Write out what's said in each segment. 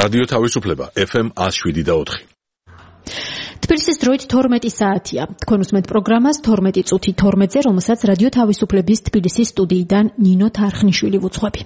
რადიო თავისუფლება FM 107.4. თბილისის დროით 12 საათია. თქვენ უსმენთ პროგრამას 12 წუთი 12-ზე, რომელსაც რადიო თავისუფლების თბილისის სტუდიიდან ნინო თარხნიშვილი ვუძღვები.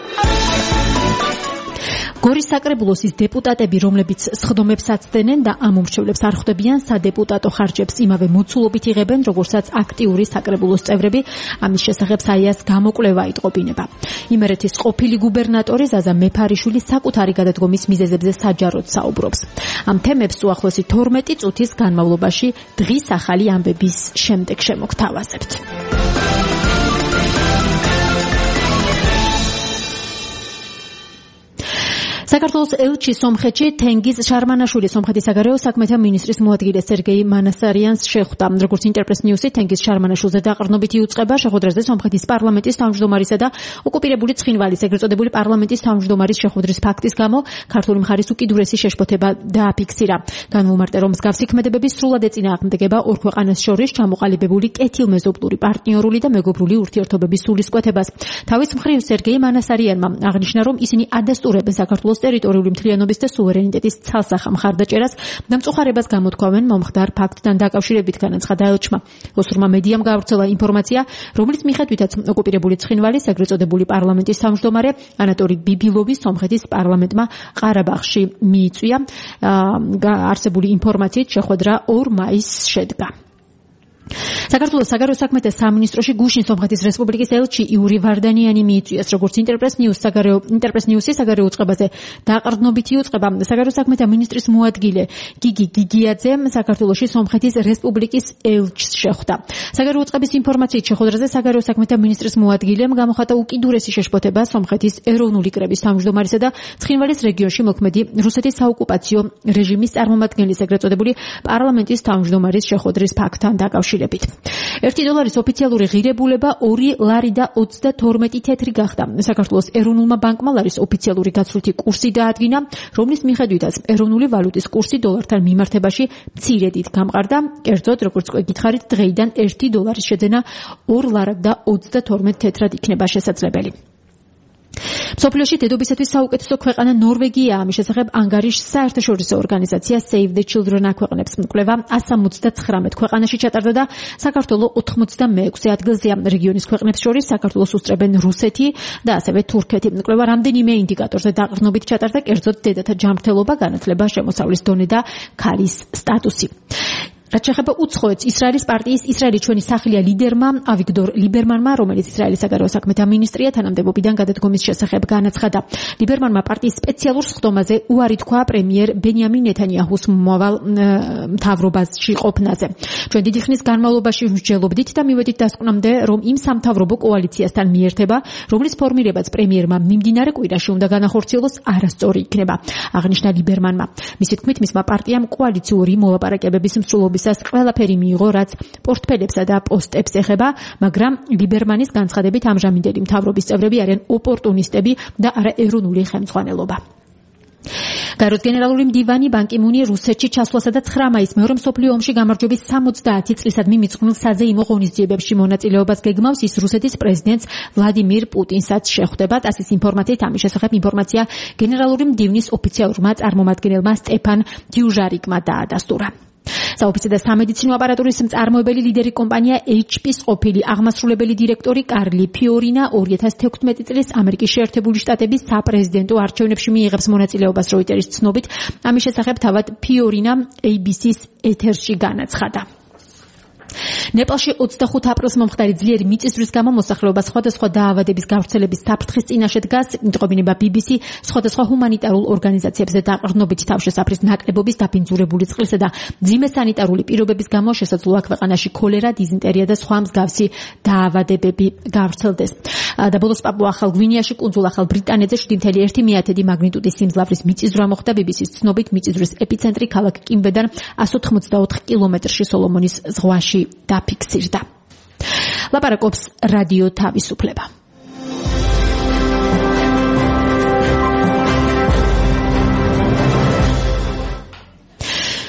გორის საკრებულოს დეპუტატები, რომლებიც სხდომებს აცდენენ და ამ უმრჩევლებს არ ხვდებიან სადეპუტატო ხარჯებს, იმავე მოცულობით იღებენ, როგორცაც აქტიური საკრებულოს წევრები. ამის შესახებ საიას გამოკვლევა იტყობინება. იმერეთის ყოფილი გუბერნატორი ზაზა მეფარიშვილი საკუთარი გადადგომის მიზეზებზე საჯაროდ საუბრობს. ამ თემებს უახლოესი 12 წუთის განმავლობაში დღის ახალი ამბების შემდეგ შემოგთავაზებთ. საქართველოს ელჩი სომხეთში თენგიზ შარმანაშვილი სომხეთის საგარეო საქმეთა მინისტრის მოადგილე სერგეი მანასარიანს შეხვდა. როგორც ინტერპრეს ნიუსი, თენგიზ შარმანაშვილზე დაყრდნობითი უწყება შეხვედრაზე სომხეთის პარლამენტის თავმჯდომარისა და ოკუპირებული ცხინვალის ეგრეთ წოდებული პარლამენტის თავმჯდომარის შეხვედრის ფაქტის გამო ქართული მხარის უკიდურესი შეშფოთება დააფიქსირა. განმომარტე, რომ მსგავსი ქმედებები სრულად ეწინააღმდეგება ორ ქვეყანას შორის ჩამოყალიბებული კეთილმეზობლური პარტნიორული და მეგობრული ურთიერთობების სულისკვეთებას. თავის მხრივ სერგეი მანასარიანმა აღნიშნა, რომ ისინი ადასტურებენ საქართველოს ტერიტორიული მთლიანობის და სუვერენიტეტის ცალსახა მხარდაჭერას და მწუხარებას გამოთქვამენ მომხდარ ფაქტთან დაკავშირებით, განაცხადა ელჩმა. ოსურმა მედიამ გაავრცელა ინფორმაცია, რომლის მიხედვითაც ოკუპირებული ცხინვალის ეგრეთ წოდებული პარლამენტის თავმჯდომარე ანატოლი ბიბილოვი სომხეთის პარლამენტმა ყარაბაღში მიიწვია. არსებული ინფორმაციით შეხვედრა 2 მაისს შედგა. საქართველოს საგარეო საქმეთა სამინისტროში გუშინ სომხეთის რესპუბლიკის ელჩი იური ვარდანიანი მიიწვიეს, როგორც ინტერპრეს ნიუსი საგარეო უწყებაზე დაყრდნობითი უწყება საგარეო საქმეთა მინისტრის მოადგილე გიგი გიგიაძე საქართველოში სომხეთის რესპუბლიკის ელჩს შეხვდა. საგარეო უწყების ინფორმაციით შეხვედრაზე საგარეო საქმეთა მინისტრის მოადგილემ გამოხატა უკიდურესი შეშფოთება სომხეთის ეროვნული კრების თავმჯდომარისა და ცხინვალის რეგიონში მოქმედი რუსეთის საოკუპაციო რეჟიმის წარმომადგენლის ეგრეთ წოდებული პარლამენტის თავმჯდომარის შეხვედრის ფაქტთან დაკავშირებით. $1 ოფიციალური ღირებულება 2 ლარი და 32 თეთრი გახდა. საქართველოს ეროვნულმა ბანკმა ლარის ოფიციალური გაცვლითი კურსი დაადგინა, რომლის მიხედვითაც ეროვნული ვალუტის კურსი დოლართან მიმართებაში მცირედით გამყარდა. კერძოდ, როგორც გითხარით, დღეიდან $1 შეძენა 2 ლარად და 32 თეთრად იქნება შესაძლებელი. მსოფლიოში დედობისათვის საუკეთესო ქვეყანა ნორვეგია. ამის შესახებ ანგარიშს საერთაშორისო ორგანიზაცია Save the Children აქვეყნებს. კვლევა 179 ქვეყანაში ჩატარდა და საქართველო 86 ადგილზეა. რეგიონის ქვეყნებს შორის საქართველოს უსწრებენ რუსეთი და ასევე თურქეთი. კვლევა რამდენიმე ინდიკატორზე დაყრდნობით ჩატარდა, კერძოდ დედათა ჯანმრთელობა, განათლება, შემოსავლის დონე და ქალის სტატუსი. რაც შეეხება უცხოეთს, ისრაელის პარტიის ისრაელი ჩვენი სახელია ლიდერმა ავიგდორ ლიბერმანმა, რომელიც ისრაელის საგარეო საქმეთა მინისტრია, თანამდებობიდან გადადგომის შესახებ განაცხადა. ლიბერმანმა პარტიის სპეციალურ სხდომაზე უარი თქვა პრემიერ ბენიამინ ნეთანიაჰუს მომავალ მთავრობაში ყოფნაზე. ჩვენ დიდი ხნის განმავლობაში ვსჯელობდით და მივედით დასკვნამდე, რომ იმ სამთავრობო კოალიციასთან მიერთება, რომლის ფორმირებაც პრემიერმა მიმდინარე კვირაში უნდა განახორციელოს, არასწორი იქნება, აღნიშნა ლიბერმანმა. მისი თქმით, მისმა პარტიამ კოალიციური მოლაპარაკებების მსვლელობის ყველაფერი მიიღო, რაც პორტფელებსა და პოსტებს ეხება, მაგრამ ლიბერმანის განცხადებით ამჟამინდელი მთავრობის წევრები არიან ოპორტუნისტები და არა ეროვნული ხელმძღვანელობა. გაეროს გენერალური მდივანი ბან კი მუნი რუსეთში ჩასვლასა და 9 მაისს მეორე მსოფლიო ომში გამარჯვების 60 წლისადმი მიძღვნილ საზეიმო ღონისძიებებში მონაწილეობას გეგმავს. ის რუსეთის პრეზიდენტს ვლადიმირ პუტინსაც შეხვდება. ტასის ინფორმაციით ამის შესახებ ინფორმაცია გენერალური მდივნის ოფიციალურმა წარმომადგენელმა სტეფან დიუჟარიკმა დაადასტურა. საოფიცე და სამედიცინო აპარატურის მწარმოებელი ლიდერი კომპანია HP-ს ყოფილი აღმასრულებელი დირექტორი კარლი ფიორინა 2016 წლის ამერიკის შეერთებული შტატების საპრეზიდენტო არჩევნებში მიიღებს მონაწილეობას. როიტერის ცნობით, ამის შესახებ თავად ფიორინა ABC-ს ეთერში განაცხადა. ნეპალში 25 აპრილს მომხდარი ძლიერი მიწისძვრის გამო მოსახლეობა სხვადასხვა დაავადების გავრცელების საფრთხის წინაშე დგას. იტყობინება BBC სხვადასხვა ჰუმანიტარულ ორგანიზაციებზე დაყრდნობით თავშესაფრის ნაკლებობის, დაფინძურებული წყლისა და მძიმე სანიტარული პირობების გამო შესაძლოა ქვეყანაში ქოლერა, დიზინტერია და სხვა მსგავსი დაავადებები გავრცელდეს. და ბოლოს პაპუა ახალ გვინეაში, კუნძულ ახალ ბრიტანეთზე 7.1 მაგნიტუდის სიმძლავრის მიწისძვრა მოხდა. BBC-ს ცნობით, მიწისძვრის ეპიცენტრი ქალაქ კიმბედან 184 კილომეტრში სოლომონის ზღვაში დაფიქსირდა. ლაპარაკობს რადიო თავისუფლება.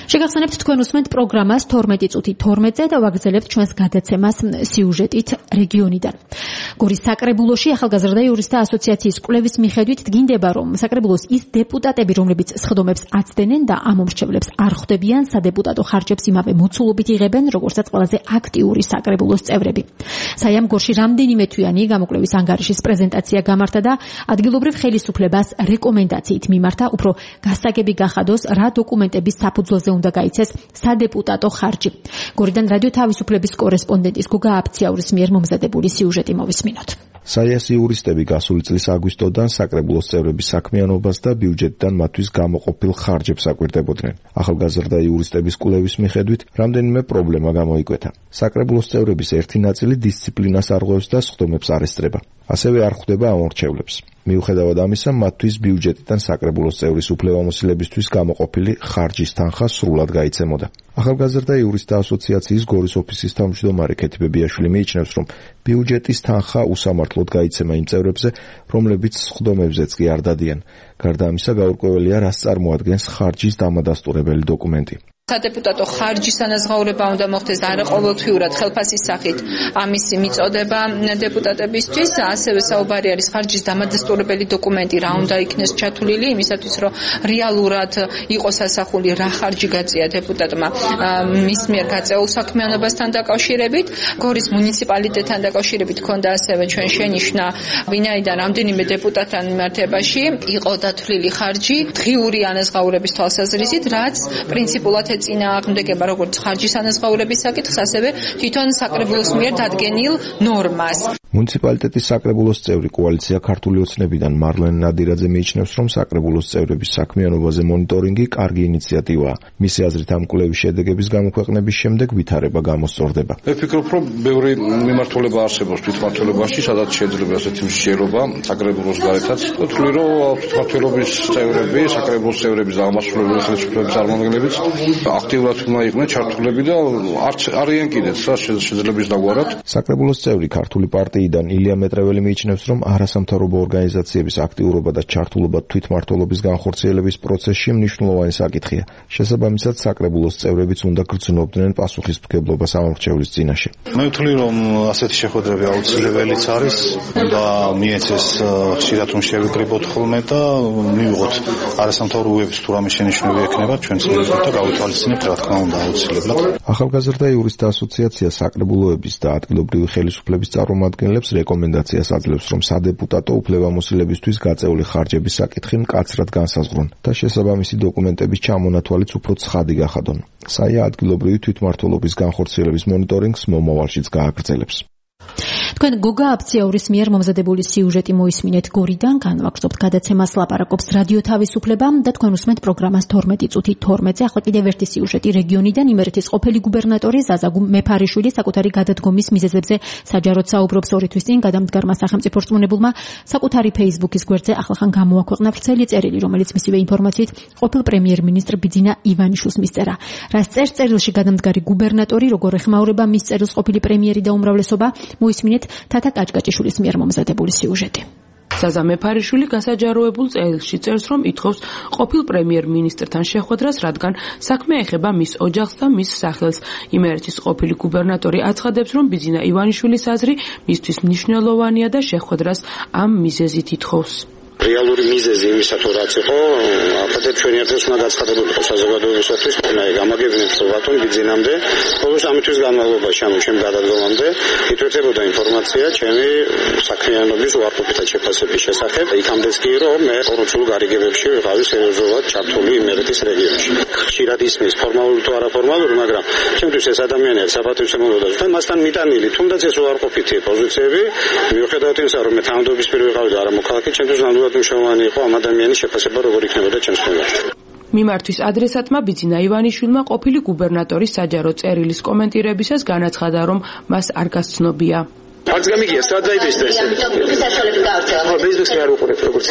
შეგახსენებთ თქვენ უსმენთ პროგრამას 12 წუთი 12-ზე და ვაგრძელებთ ჩვენს გადაცემას სიუჟეტით რეგიონიდან. გორის საკრებულოში ახალგაზრდა იურისტთა ასოციაციის კვლევის მიხედვით დგინდება, რომ საკრებულოს ის დეპუტატები, რომლებიც სხდომებს აცდენენ და ამ მომრჩევლებს არ ხვდებიან, სადეპუტატო ხარჯებს იმავე მოცულობით იღებენ, როგორცაც ყველაზე აქტიური საკრებულოს წევრები. საიამ გორში რამდენიმე თვიანი გამოკვლევის ანგარიშის პრეზენტაცია გამართა და ადგილობრივ ხელისუფლებას რეკომენდაციით მიმართა, უფრო გასაგები გახადოს, რა დოკუმენტების საფუძველზე უნდა გაიცეს სადეპუტატო ხარჯი. გორიდან რადიო თავისუფლების კორესპონდენტის გუგა აფციაურის მიერ მომზადებული სიუჟეტი მოვისმინოთ. საიას იურისტები გასული წლის აგვისტოდან საკრებულოს წევრების საქმიანობას და ბიუჯეტიდან მათთვის გამოყოფილ ხარჯებს აკვირდებოდნენ. ახალგაზრდა იურისტების კვლევის მიხედვით რამდენიმე პრობლემა გამოიკვეთა. საკრებულოს წევრების ერთი ნაწილი დისციპლინას არღვევს და სხდომებს არ ესწრება. ასევე არ ხვდება ამორჩევლებს. მიუხედავად ამისა, მათთვის ბიუჯეტიდან საკრებულოს წევრის უფლებამოსილებისთვის გამოყოფილი ხარჯის თანხა სრულად გაიცემოდა. ახალგაზრდა იურისტთა ასოციაციის გორის ოფისის თავმჯდომარე ქეთი ბებიაშვილი მიიჩნევს, რომ ბიუჯეტის თანხა უსამართლოდ გაიცემა იმ წევრებზე, რომლებიც სხდომებზეც კი არ დადიან. გარდა ამისა, გაურკვეველია, რას წარმოადგენს ხარჯის დამადასტურებელი დოკუმენტი. სადეპუტატო ხარჯის ანაზღაურება უნდა მოხდეს არაყოველთვიურად ხელფასის სახით ამისი მიწოდება დეპუტატებისთვის, ასევე საუბარი არის ხარჯის დამადასტურებელი დოკუმენტი რა უნდა იქნეს ჩათვლილი იმისათვის, რომ რეალურად იყოს ასახული რა ხარჯი გაწია დეპუტატმა მის მიერ გაწეულ საქმიანობასთან დაკავშირებით. გორის მუნიციპალიტეტთან დაკავშირებით ქონდა ასევე ჩვენ შენიშვნა, ვინაიდან რამდენიმე დეპუტატთან მიმართებაში იყო დათვლილი ხარჯი დღიური ანაზღაურების თვალსაზრისით, რაც პრინციპულად წინააღმდეგება როგორც ხარჯის ანაზღაურების საკითხს, ასევე თვითონ საკრებულოს მიერ დადგენილ ნორმას. მუნიციპალიტეტის საკრებულოს წევრი კოალიცია ქართული ოცნებიდან მარლენ ნადირაძე მიიჩნევს, რომ საკრებულოს წევრების საქმიანობაზე მონიტორინგი კარგი ინიციატივაა. მისი აზრით, ამ კვლევის შედეგების გამოქვეყნების შემდეგ ვითარება გამოსწორდება. მე ვფიქრობ, რომ ბევრი მიმართულება არსებობს თვითმმართველობაში, სადაც შეიძლება ასეთი მსჯელობა საკრებულოს გარეთაც. ვთვლი, რომ თვითმმართველობის წევრები, საკრებულოს წევრების და ამასრულებელი ხელისუფლების წარმომადგენლებიც აქტიურად უნდა იყვნენ ჩართულები და არიან კიდეც შეძლებს დაგვარად. საკრებულოს წევრი ქართული პარტიიდან ილია მეტრეველი მიიჩნევს, რომ არასამთავრობო ორგანიზაციების აქტიურობა და ჩართულობა თვითმმართველობის განხორციელების პროცესში მნიშვნელოვანი საკითხია. შესაბამისად, საკრებულოს წევრებიც უნდა გრძნობდნენ პასუხისმგებლობას ამორჩევლის წინაშე. მე ვთვლი, რომ ასეთი შეხვედრები აუცილებელიც არის და მიეცეს ხშირად რომ შევიკრიბოთ ხოლმე და მივიღოთ არასამთავრობოების თუ რამე შენიშვნები ექნება ჩვენს მიერ და გავითვალისწინებთ, რა თქმა უნდა, აუცილებლად. ახალგაზრდა იურისტთა ასოციაცია საკრებულოების და ადგილობრივი ხელისუფლების წარმომადგენლებს რეკომენდაციას აძლევს, რომ სადეპუტატო უფლებამოსილებისთვის გაწეული ხარჯების საკითხი მკაცრად განსაზღვრონ და შესაბამისი დოკუმენტების ჩამონათვალიც უფრო ცხადი გახადონ. საია ადგილობრივი თვითმმართველობის განხორციელების მონიტორინგს მომავალშიც გააგრძელებს. თქვენ გოგა აფციაურის მიერ მომზადებული სიუჟეტი მოისმინეთ გორიდან, განვაგრძობთ გადაცემას ლაპარაკობს რადიო თავისუფლება და თქვენ უსმენთ პროგრამას 12 წუთი 12-ზე. ახლა კიდევ ერთი სიუჟეტი რეგიონიდან. იმერეთის ყოფილი გუბერნატორი ზაზა მეფარიშვილი საკუთარი გადადგომის მიზეზებზე საჯაროდ საუბრობს 2 თვის წინ გადამდგარმა სახელმწიფო რწმუნებულმა საკუთარი Facebook-ის გვერდზე ახლახან გამოაქვეყნა ვრცელი წერილი, რომელიც მისივე ინფორმაციით ყოფილ პრემიერ-მინისტრ ბიძინა ივანიშვილს მისწერა. რას წერს წერილში გადამდგარი გუბერნატორი, როგორ ეხმაურება მის წერილს ყოფილი პრემიერი და უმრავლესობა, მოისმინეთ თათა კაჭკაჭიშვილის მიერ მომზადებული სიუჟეტი. ზაზა მეფარიშვილი გასაჯაროებულ წერილში წერს, რომ ითხოვს ყოფილ პრემიერ-მინისტრთან შეხვედრას, რადგან საქმე ეხება მის ოჯახს და მის სახელს. იმერეთის ყოფილი გუბერნატორი აცხადებს, რომ ბიძინა ივანიშვილის აზრი მისთვის მნიშვნელოვანია და შეხვედრას ამ მიზეზით ითხოვს. რეალური მიზეზი იმისა თუ რაც იყო, ალბათ ჩვენი ერთის უნდა გაცხადებულიყო საზოგადოებისათვის, გამაგებინეთ რომ ბატონ ბიძინამდე, ყოველ ამისთვის განმავლობაში, ანუ ჩემ გადადგომამდე ითვლებოდა ინფორმაცია ჩემი საქმიანობის უარყოფითად შეფასების შესახებ, იქამდეც კი რომ მე კორუფციულ გარიგებებში ვიყავი სერიოზულად ჩართული იმერეთის რეგიონში. ხშირად ისმის ფორმალური თუ არაფორმალური, მაგრამ ჩემთვის ეს ადამიანი საპატივცემულოდაა და მასთან მიტანილი, თუნდაც ეს უარყოფითი პოზიციები, მიუხედავად იმისა, რომ მე თანამდებობის პირი ვიყავი და არა მოქალაქე, ჩემთვის მნიშვნელოვანი იყო ამ ადამიანის შეფასება როგორ იქნებოდა ჩემს ქვეყანაში. მიმართვის ადრესატმა ბიძინა ივანიშვილმა ყოფილი გუბერნატორის საჯარო წერილის კომენტირებისას განაცხადა, რომ მას არ გასცნობია.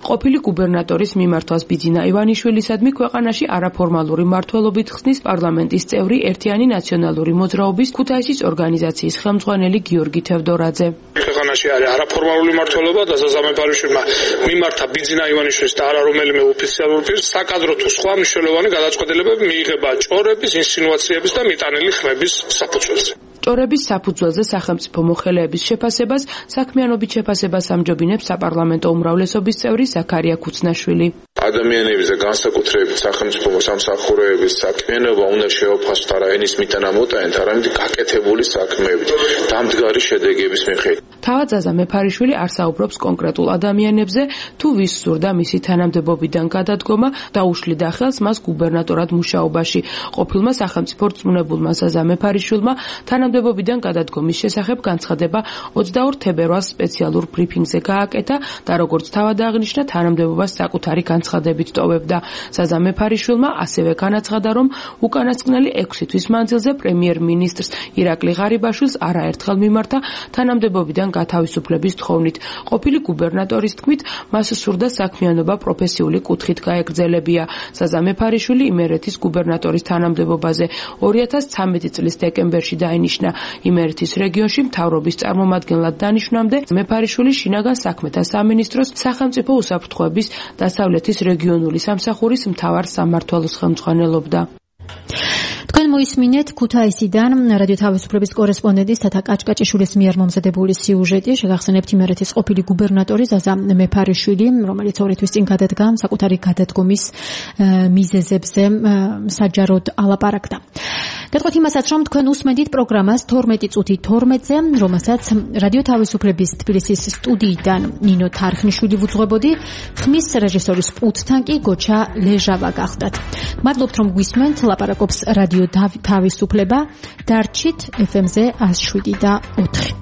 ყოფილი გუბერნატორის მიმართვას ბიძინა ივანიშვილისადმი ქვეყანაში არაფორმალური მმართველობით ხსნის პარლამენტის წევრი ერთიანი ნაციონალური მოძრაობის ქუთაისის ორგანიზაციის ხელმძღვანელი გიორგი თევდორაძე. ქვეყანაში არის არაფორმალური მმართველობა და საზამე ბარიშვილმა მიმართა ბიძინა ივანიშვილის და არა რომელიმე ოფიციალური პირს საკადრო თუ სხვა მნიშვნელოვანი გადაწყვეტილებები მიიღება ჭორების, ინსინუაციების და მიტანილი ხმების საფუძველზე. ჭორების საფუძველზე სახელმწიფო მოხელეების შეფასებას საქმიანობით შეფასებას ამჯობინებს საპარლამენტო უმრავლესობის წევრი ზაქარია ქუცნაშვილი. ადამიანების და განსაკუთრებით სახელმწიფო სამსახურეების საქმიანობა უნდა შეოფასოთ არა ენის მიტანა მოტანით, არამედ გაკეთებული საქმეებით, დამდგარი შედეგების მიხედვით. თავად ზაზა მეფარიშვილი არ საუბრობს კონკრეტულ ადამიანებზე, თუ ვის სურდა მისი თანამდებობიდან გადადგომა და უშლიდა ხელს მას გუბერნატორად მუშაობაში. ყოფილმა სახელმწიფო რწმუნებულმა ზაზა მეფარიშვილმა თანამდებობიდან გადადგომის შესახებ განცხადება 22 თებერვალს სპეციალურ ბრიფინგზე გააკეთა და როგორც თავად აღნიშნა, თანამდებობას საკუთარი განცხადებით ტოვებდა. ზაზა მეფარიშვილმა ასევე განაცხადა, რომ უკანასკნელი 6 თვის მანძილზე პრემიერ-მინისტრს ირაკლი ღარიბაშვილს არაერთხელ მიმართა თანამდებობიდან გათავისუფლების თხოვნით. ყოფილი გუბერნატორის თქმით, მას სურდა საქმიანობა პროფესიული კუთხით გაეგრძელებია. ზაზა მეფარიშვილი იმერეთის გუბერნატორის თანამდებობაზე 2013 წლის დეკემბერში დაინიშნა. იმერეთის რეგიონში მთავრობის წარმომადგენლად დანიშვნამდე მეფარიშვილი შინაგან საქმეთა სამინისტროს სახელმწიფო უსაფრთხოების დასავლეთის რეგიონული სამსახურის მთავარ სამმართველოს ხელმძღვანელობდა. თქვენ მოისმინეთ ქუთაისიდან რადიო თავისუფლების კორესპონდენტის თათა კაჭკაჭიშვილის მიერ მომზადებული სიუჟეტი. შეგახსენებთ იმერეთის ყოფილი გუბერნატორი ზაზა მეფარიშვილი, რომელიც 2 თვის წინ გადადგა საკუთარი გადადგომის მიზეზებზე საჯაროდ ალაპარაკდა. გეტყვით იმასაც, რომ თქვენ უსმენთ პროგრამას 12 წუთი 12-ზე, რომელსაც რადიო თავისუფლების თბილისის სტუდიიდან ნინო თარხნიშვილი ვუძღვებოდი, ხმის რეჟისორის პულტთან კი გოჩა ლეჟავა გახდათ. მადლობთ, რომ გვისმენთ, ლაპარაკობს რადიო თავისუფლება, დარჩით FM-ზე 107.4.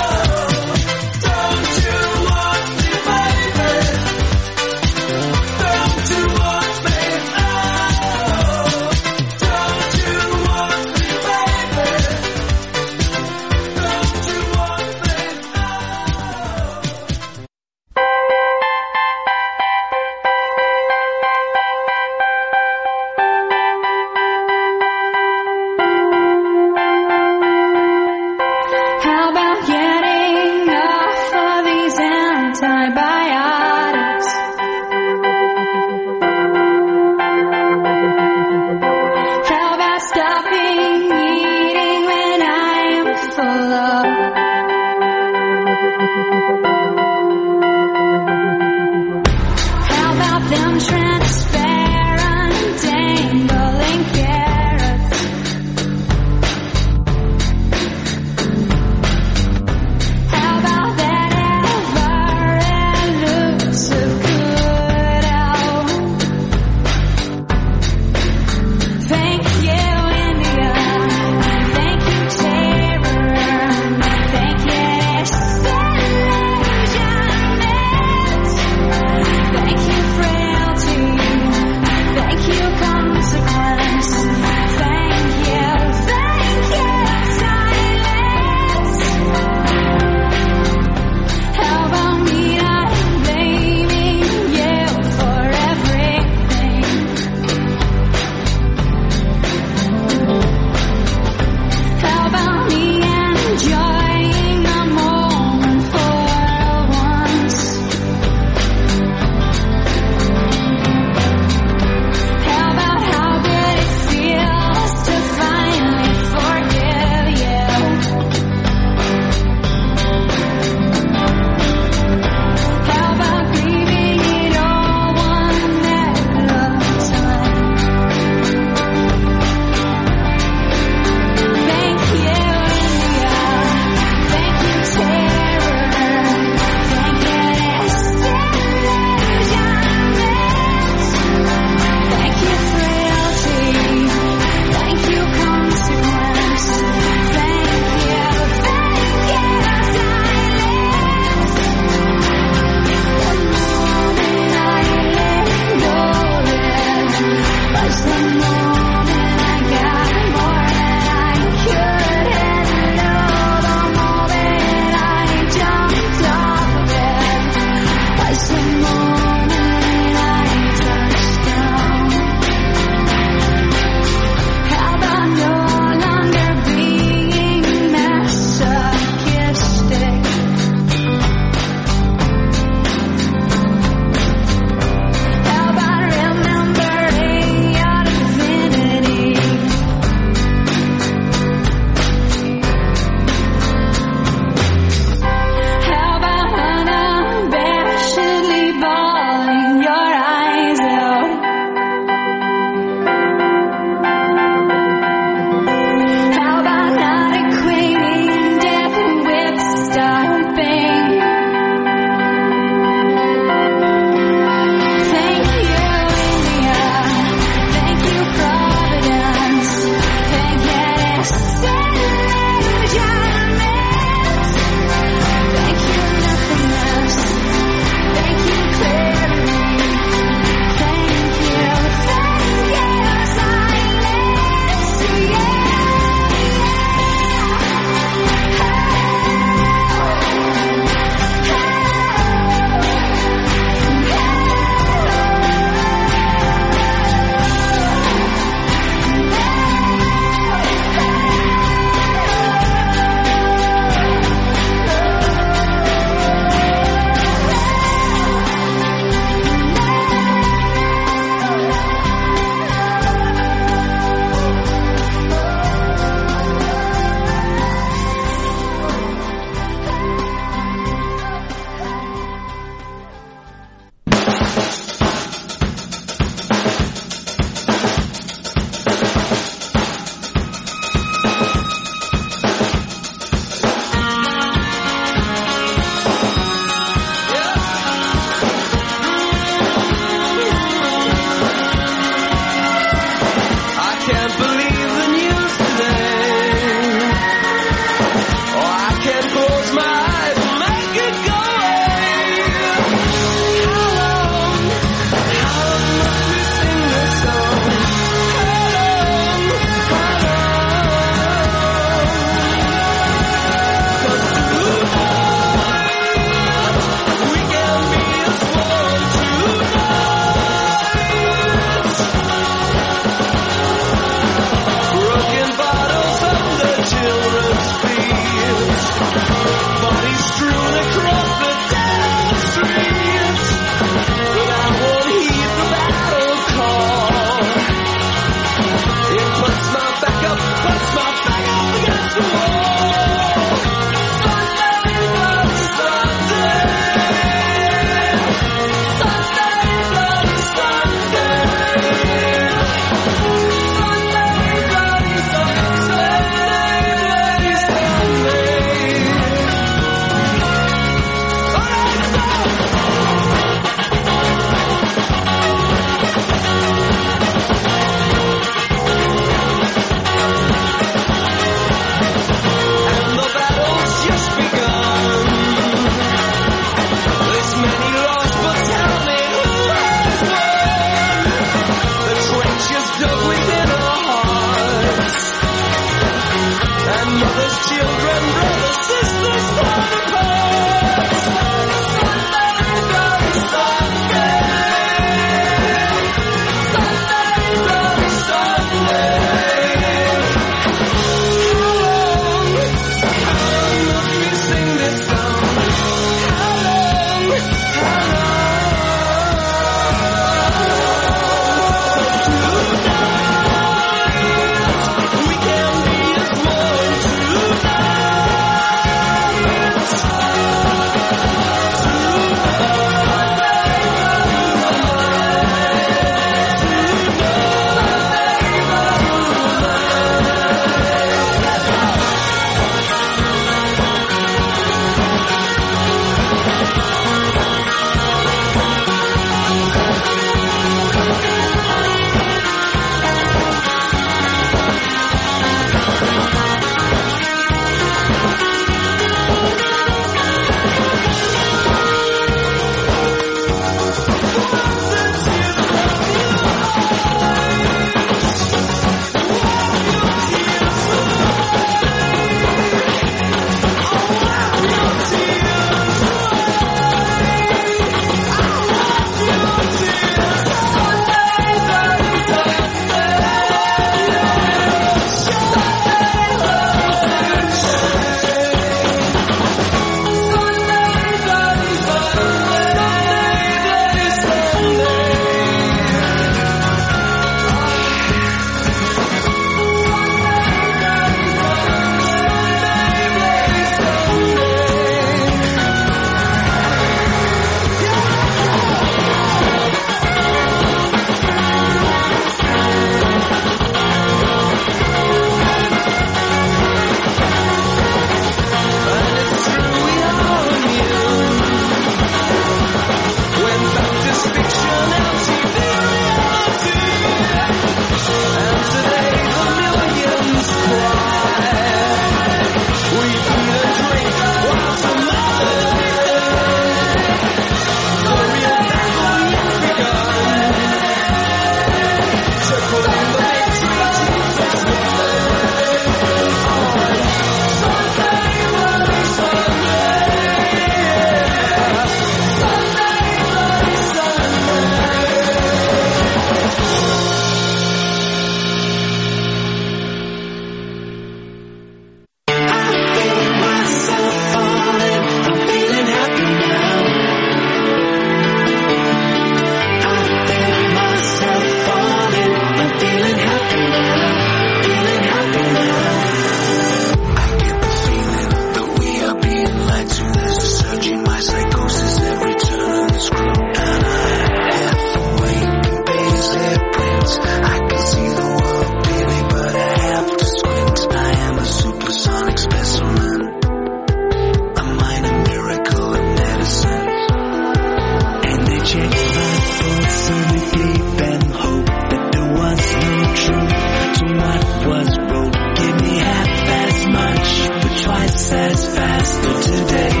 says faster today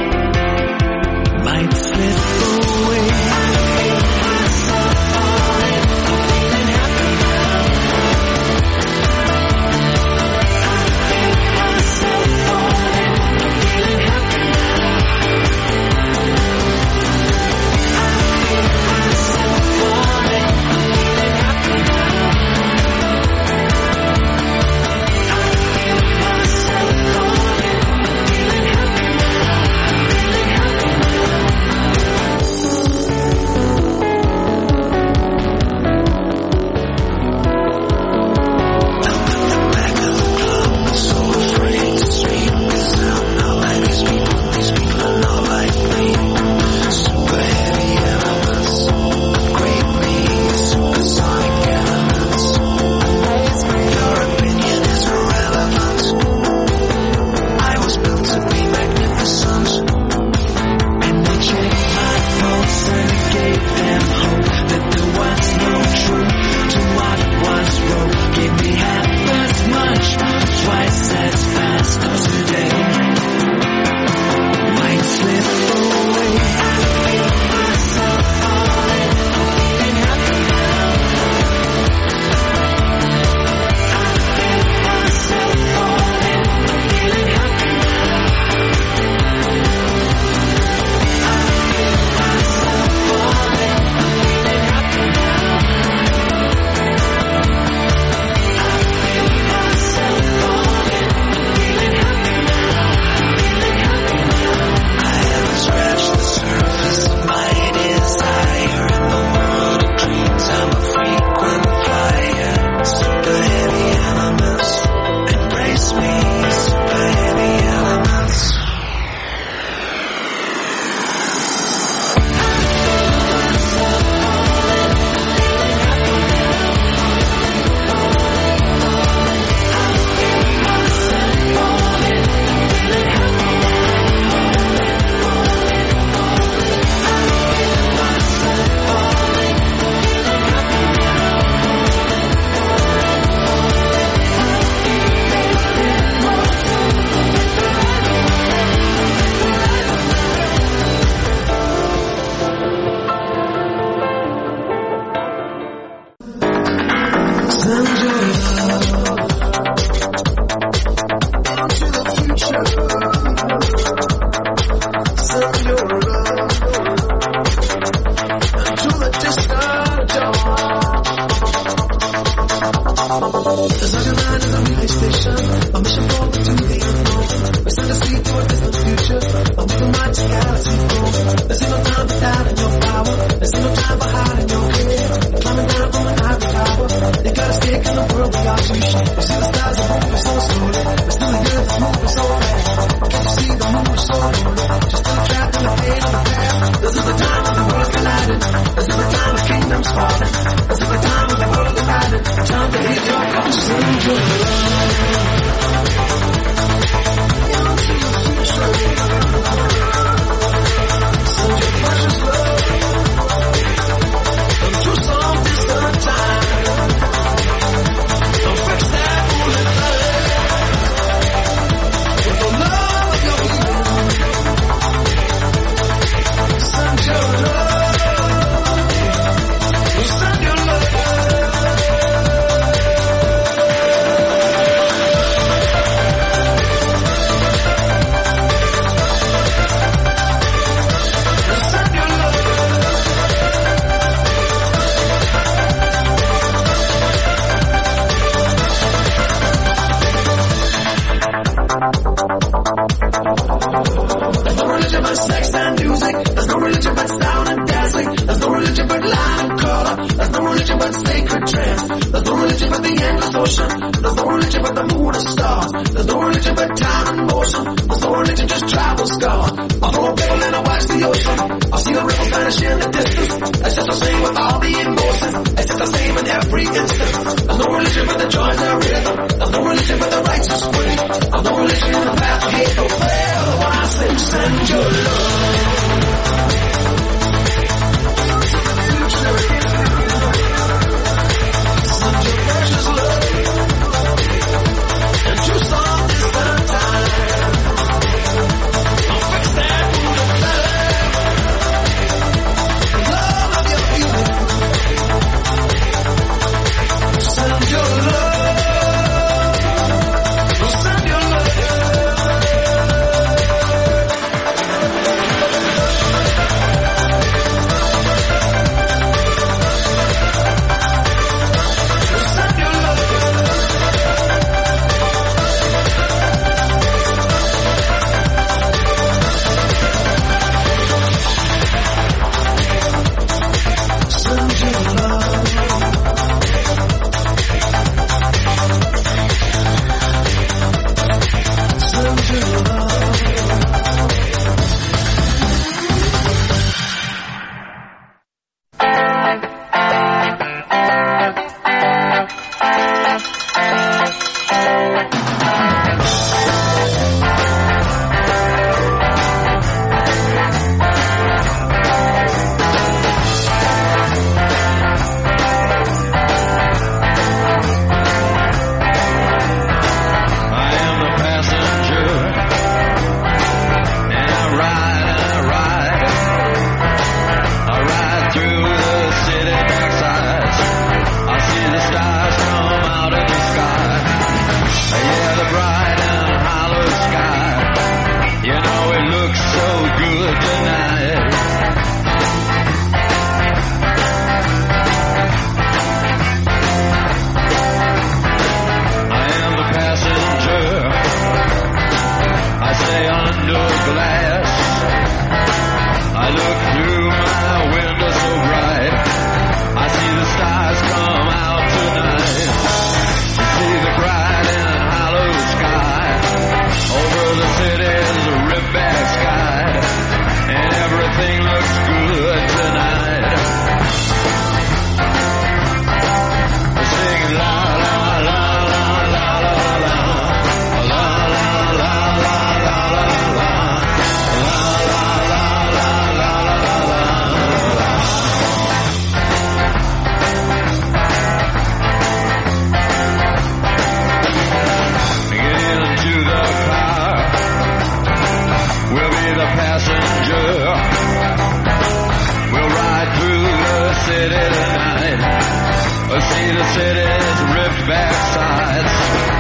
might slip away.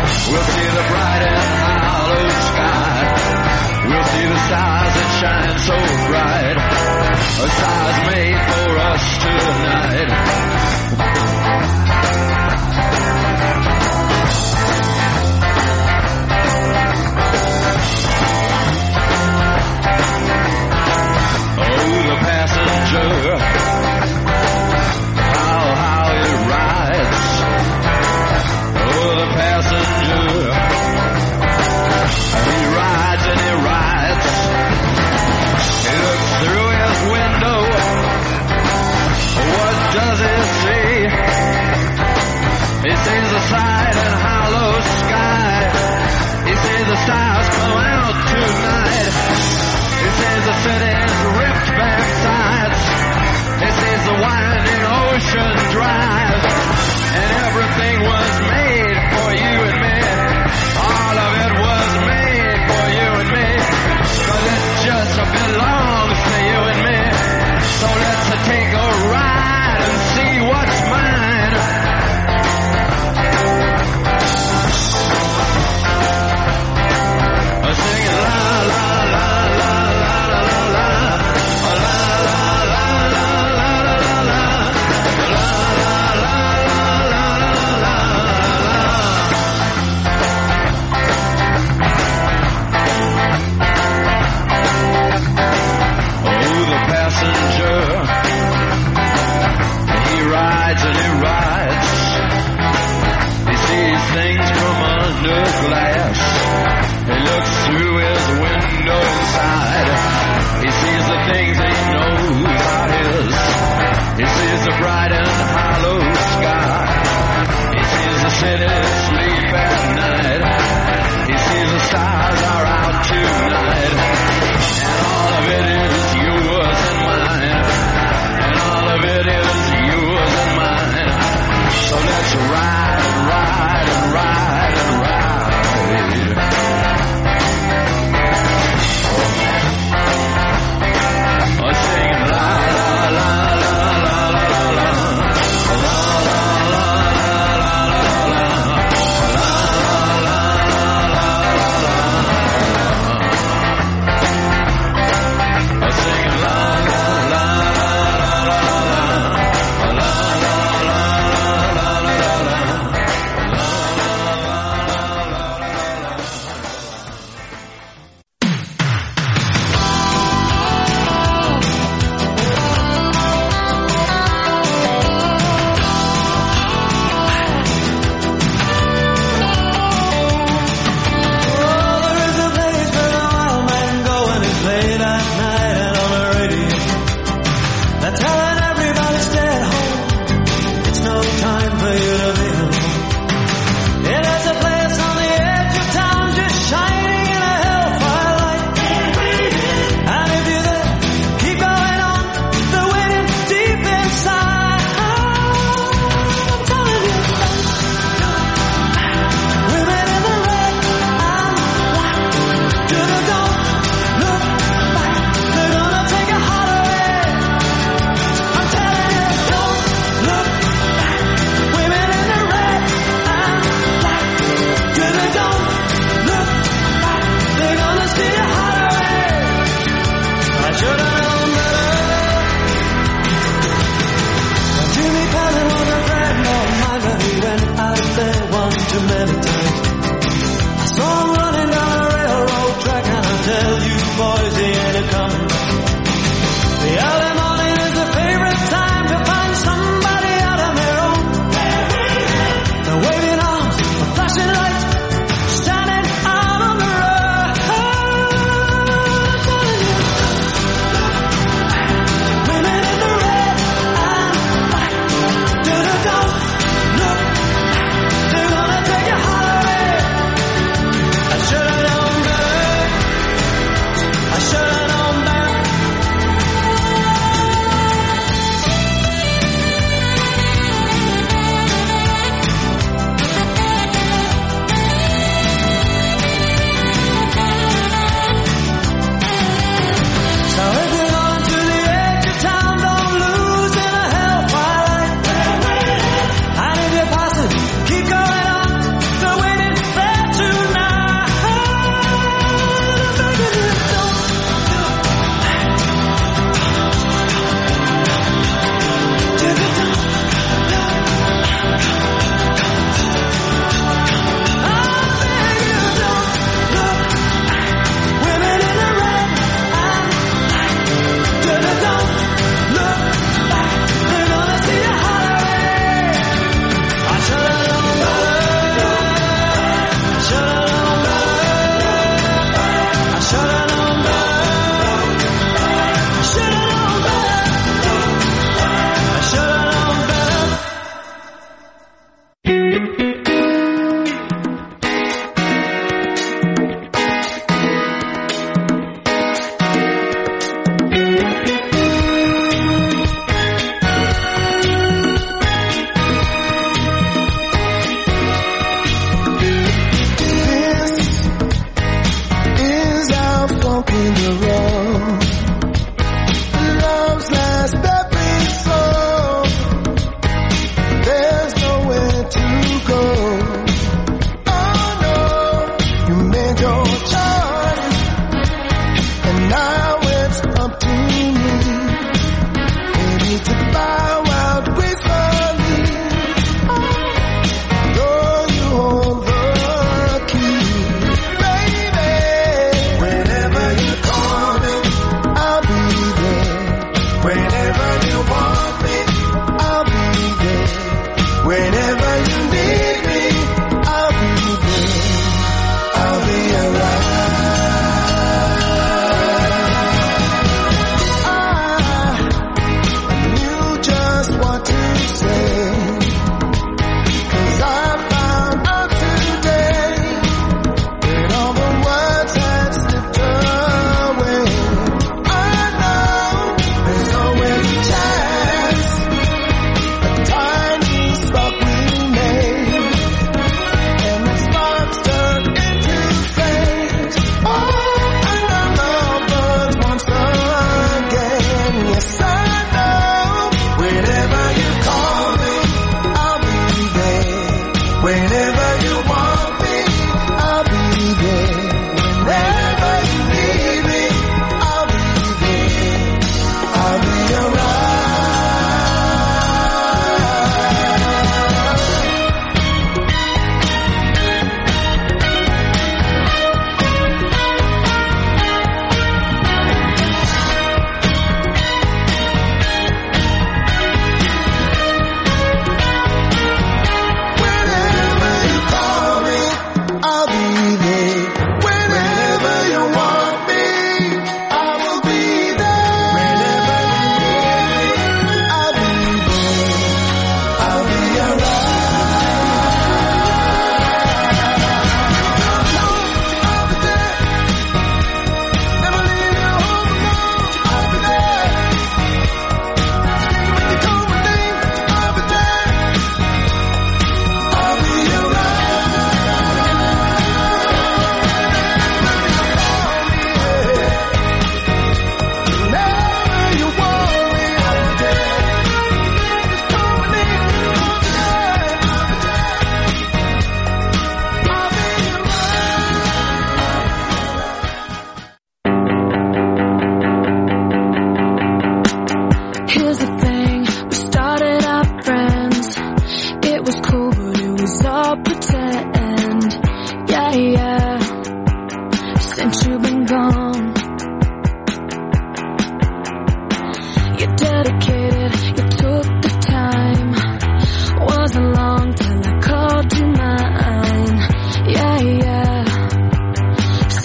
We'll see the bright and hollow sky. We'll see the stars that shine so bright. Stars made for us tonight. Oh, the passenger, how it rides. Oh, the passenger, he rides and he rides. He looks through his window. What does he see?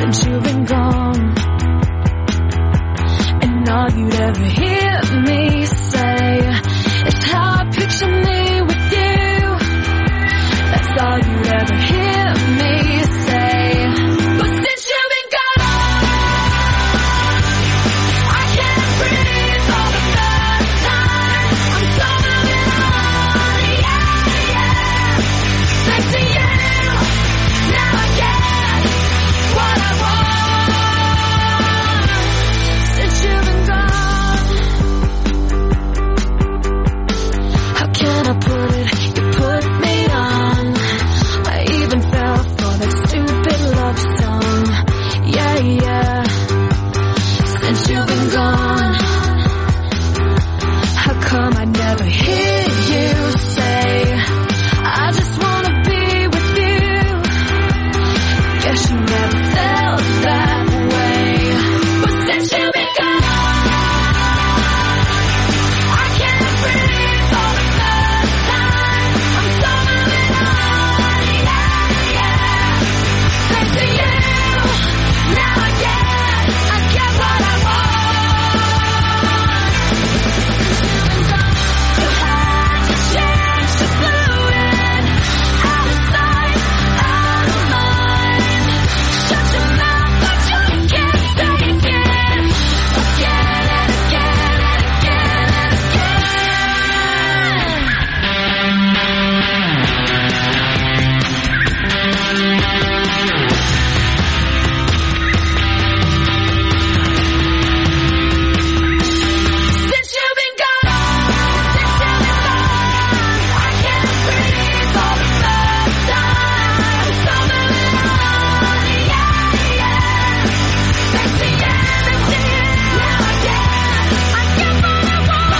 since you've been gone. And all you'd ever hear me say is how I picture me with you. That's all you'd ever hear me say. But since you've been gone, I can't breathe for the first time. I'm so moving on, yeah, yeah. Thanks to you, now I get what I want. Since you've been gone, how can I put it? You put me on. I even fell for that stupid love song. Yeah, yeah. Since you've been gone, how come I never hear you say I just wanna be with you? Guess you never felt that way. But since you've been gone, I can't breathe for the first time. I'm so moving on, yeah, yeah. Thanks to you, now I get what I want. You had your chance, you blew it. Out of sight, out of mind. Shut your mouth, but you can't say it. Again and again and again and since you've been gone, I can't breathe for the first time. So moving on, yeah, yeah. Thanks to you, now I get what I want.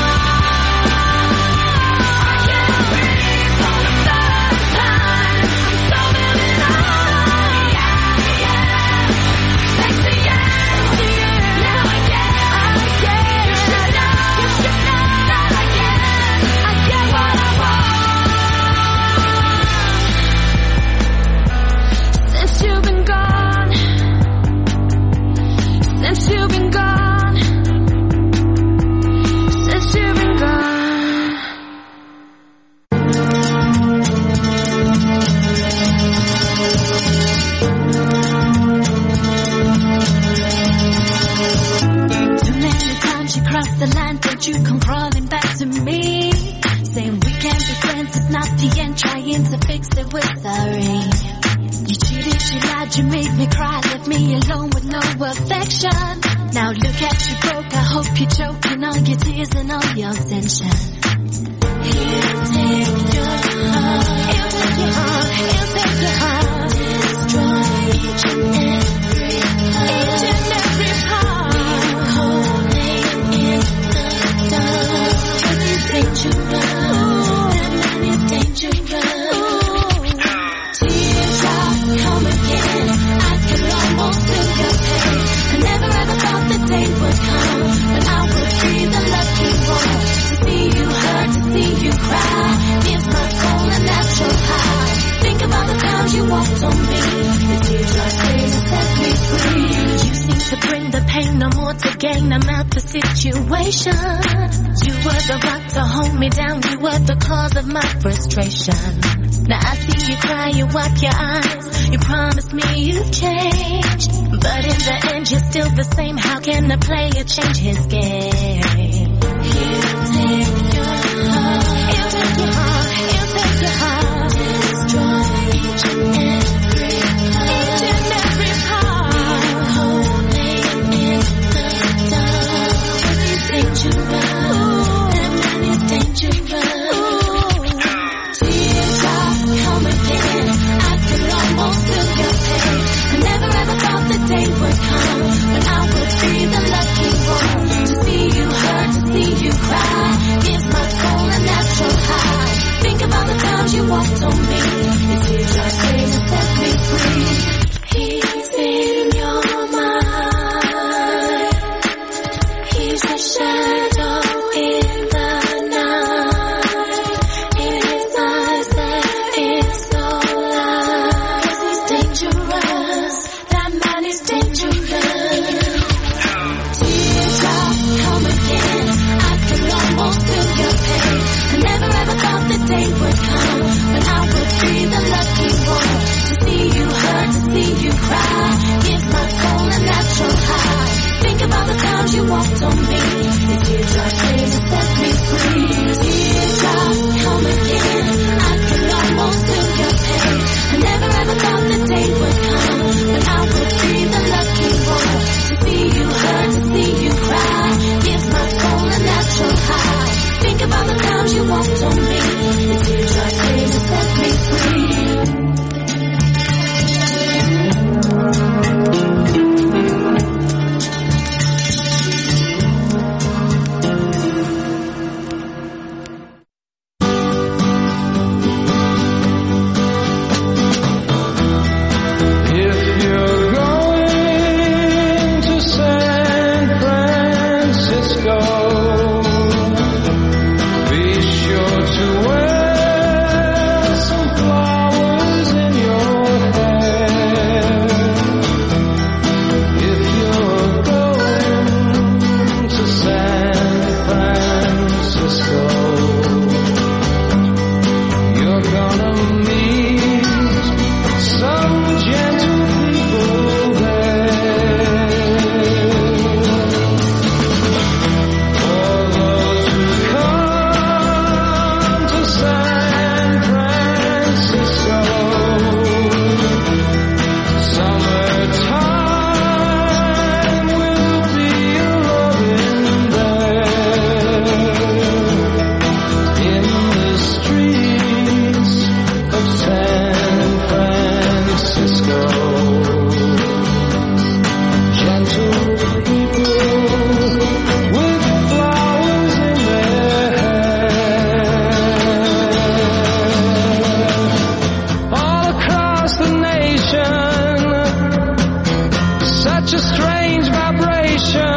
I can't breathe for the first time. So moving on, yeah, yeah. Thanks to you, now I get. You should know that I get what I want. Since you've been gone, since you've been gone, since you've been gone. Too many times you crossed the line, don't you come crawling back to me, saying we can't be friends, it's not the end, trying to fix it with sorry. You cheated, you lied, you made me cry, left me alone with no affection. Now look at you broke, I hope you're choking on your tears and all your tension. He'll take your heart, he'll take your heart, he'll take your heart. Destroy each and every part, each and every part. Cold laying in the dark, 'cause it's dangerous, that man is dangerous. Teardrops come again, I can almost feel your pain. I never ever thought the day would come when I would be the lucky one to see you hurt, to see you cry. Gives my soul a natural high. Think about the times you walked on me. The teardrops came and set me free. You seem to bring the pain, no more to gain. I'm out the situation. You were the rock to hold me down. You were the cause of my frustration. Now I see you cry, you wipe your eyes. You promised me you'd change, but in the end you're still the same. How can a player change his game? He'll take your heart, he'll take your heart, he'll take your heart. Destroy each and every part, each and every part. Cold laying in the dark, 'cause he's dangerous, that man is dangerous. Teardrops come again, I can almost feel your pain. I never ever thought the day would come when I would be the lucky one to see you hurt, to see you cry. Gives my soul a natural high. Think about the times you walked on me. The teardrops came and set such a strange vibration.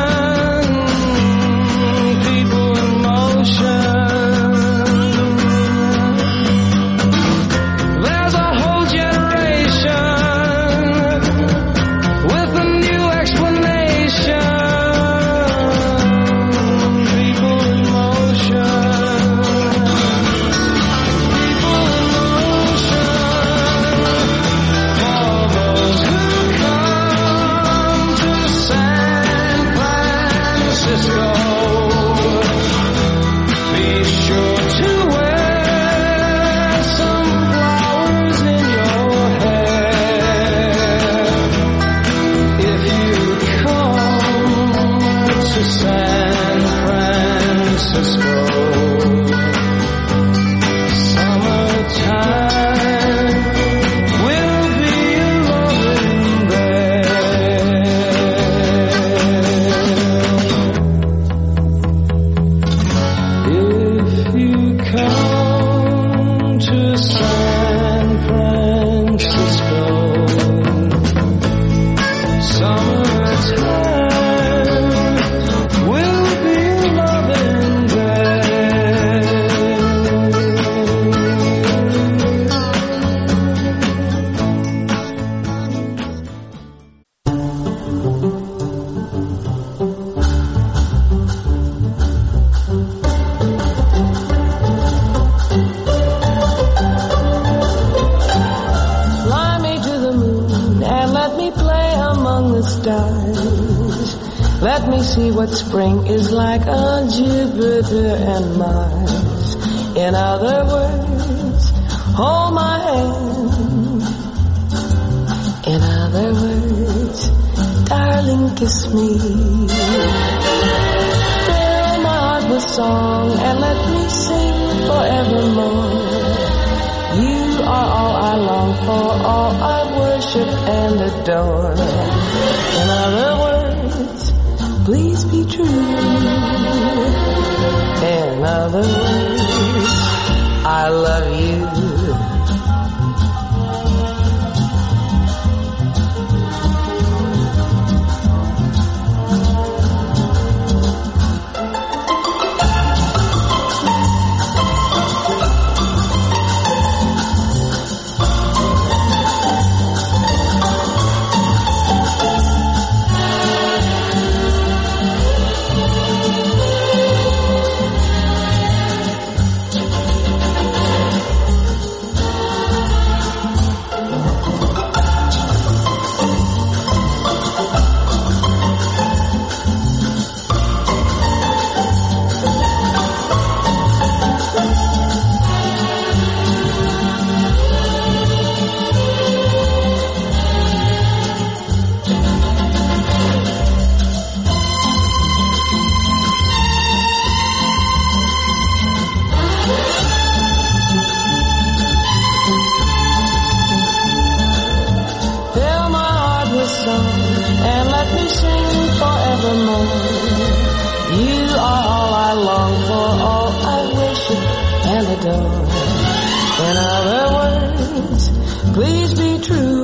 People in motion. There's a whole generation with a new explanation. People in motion. People in motion. All those who come to San Francisco, be sure to wear some flowers in your hair. If you come to San Francisco, summertime will be loving there. If you come to San Francisco, summertime will be loving there. Fly me to the moon and let me play among the stars. Let me see what spring is like on Jupiter and Mars. In other words, hold my hand. In other words, darling, kiss me. Fill my heart with song and let me sing forevermore. You are all I long for, all I worship and adore. In other words, please be true. In other words, I love you. Fill my heart with song and let me sing forevermore. You are all I long for, all I worship and adore. In other words, please be true.